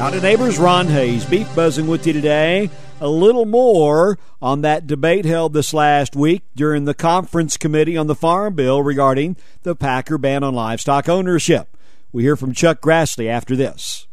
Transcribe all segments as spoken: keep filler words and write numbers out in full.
Howdy neighbors, Ron Hayes, Beef Buzzing with you today. A little more on that debate held this last week during the conference committee on the Farm Bill regarding the Packer ban on livestock ownership. We hear from Chuck Grassley after this.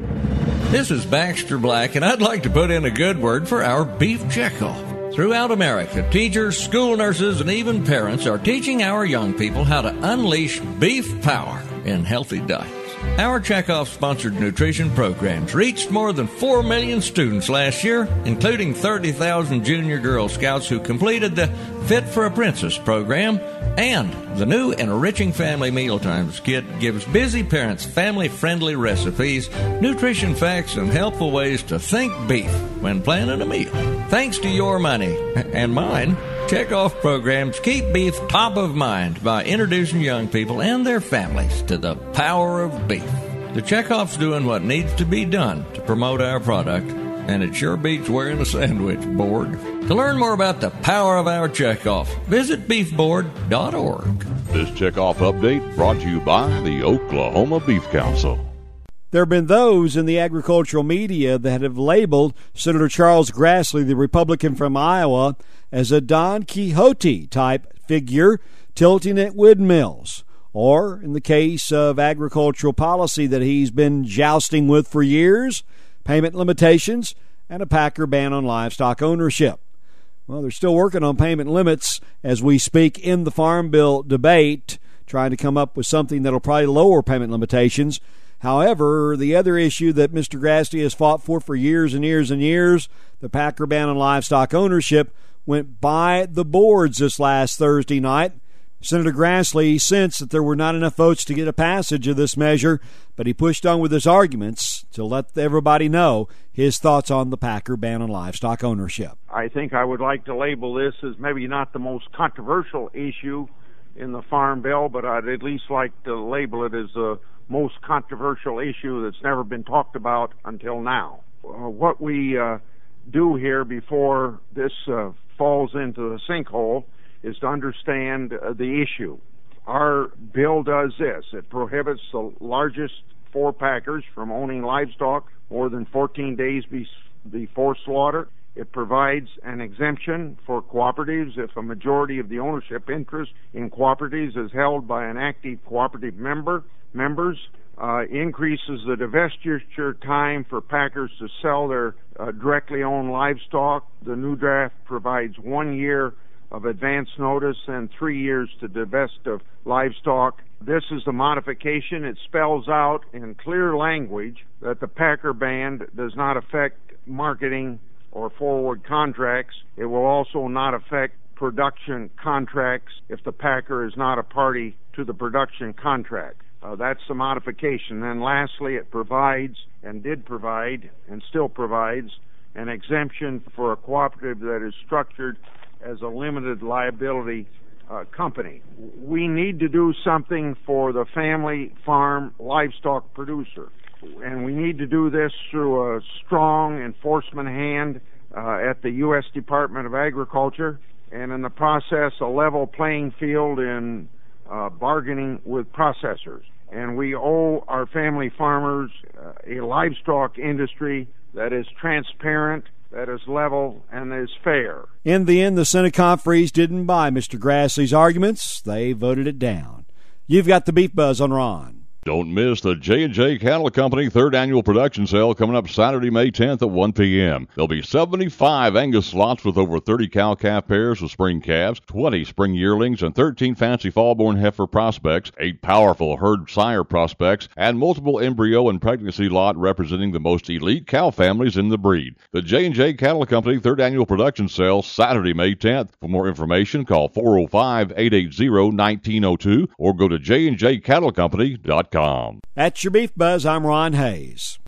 This is Baxter Black, and I'd like to put in a good word for our beef checkoff. Throughout America, teachers, school nurses, and even parents are teaching our young people how to unleash beef power in healthy diets. Our Checkoff-sponsored nutrition programs reached more than four million students last year, including thirty thousand junior Girl Scouts who completed the Fit for a Princess program, and the new Enriching Family Mealtimes kit gives busy parents family-friendly recipes, nutrition facts, and helpful ways to think beef when planning a meal. Thanks to your money and mine, Checkoff programs keep beef top of mind by introducing young people and their families to the power of beef. The Checkoff's doing what needs to be done to promote our product, and it sure beats wearing a sandwich board. To learn more about the power of our Checkoff, visit beef board dot org. This Checkoff update brought to you by the Oklahoma Beef Council. There have been those in the agricultural media that have labeled Senator Charles Grassley, the Republican from Iowa, as a Don Quixote-type figure tilting at windmills, or, in the case of agricultural policy that he's been jousting with for years, payment limitations and a Packer ban on livestock ownership. Well, they're still working on payment limits as we speak in the Farm Bill debate, trying to come up with something that'll probably lower payment limitations. However, the other issue that Mister Grassley has fought for for years and years and years, the Packer ban on livestock ownership, went by the boards this last Thursday night. Senator Grassley sensed that there were not enough votes to get a passage of this measure, but he pushed on with his arguments to let everybody know his thoughts on the Packer ban on livestock ownership. I think I would like to label this as maybe not the most controversial issue in the Farm Bill, but I'd at least like to label it as the most controversial issue that's never been talked about until now. Uh, what we uh, do here before this uh, falls into the sinkhole is to understand uh, the issue. Our bill does this. It prohibits the largest four packers from owning livestock more than fourteen days be- before slaughter. It provides an exemption for cooperatives if a majority of the ownership interest in cooperatives is held by an active cooperative member. Members uh, increases the divestiture time for packers to sell their uh, directly owned livestock. The new draft provides one year of advance notice and three years to divest of livestock. This is the modification. It spells out in clear language that the Packer ban does not affect marketing or forward contracts. It will also not affect production contracts if the packer is not a party to the production contract. Uh, that's the modification. Then lastly, it provides, and did provide, and still provides, an exemption for a cooperative that is structured as a limited liability uh, company. We need to do something for the family farm livestock producer, and we need to do this through a strong enforcement hand uh, at the U S Department of Agriculture, and in the process a level playing field in uh, bargaining with processors. And we owe our family farmers uh, a livestock industry that is transparent, that is level, and is fair. In the end, the Senate conferees didn't buy Mister Grassley's arguments. They voted it down. You've got the Beef Buzz on Ron. Don't miss the J and J Cattle Company third annual production sale coming up Saturday, May tenth at one p.m. There'll be seventy-five Angus slots with over thirty cow-calf pairs with spring calves, twenty spring yearlings, and thirteen fancy fall-born heifer prospects, eight powerful herd sire prospects, and multiple embryo and pregnancy lot representing the most elite cow families in the breed. The J and J Cattle Company third annual production sale Saturday, May tenth. For more information, call four oh five, eight eight zero, one nine zero two or go to j and j cattle company dot com. That's your Beef Buzz. I'm Ron Hayes.